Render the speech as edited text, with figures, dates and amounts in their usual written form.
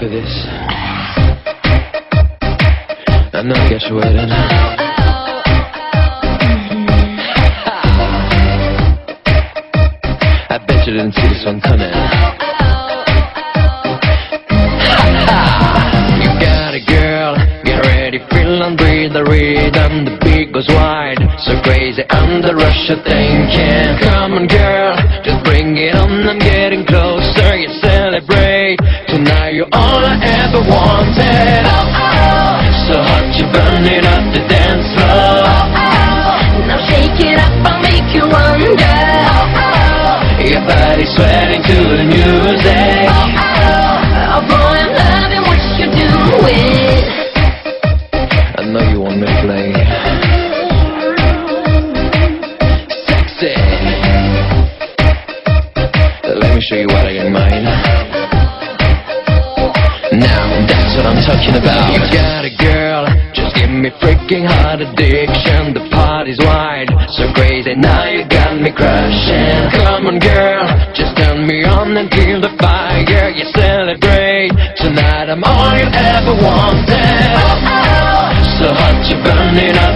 for this. I know I got you waiting. I bet you didn't see this one coming. You got a girl, get ready, feel and breathe the rhythm. The beat goes wide, so crazy under rush of thinking. Come on girl, just bring it on, I'm getting closer. You celebrate, tonight you're all I ever wanted. So hot you're burning up the dance floor. Now shake it up, I'll make you wonder. Your body's sweating to the music. Oh boy, I'm loving what you're doing. I know you want me to play. Sexy. Let me show you what I got in mind. Now that's what I'm talking about. You got a girl, just give me freaking hot addiction. The party's wide, so crazy, now you got me crushing. Come on girl, just turn me on and feel the fire. You celebrate, tonight I'm all you ever wanted. So hot you're burning up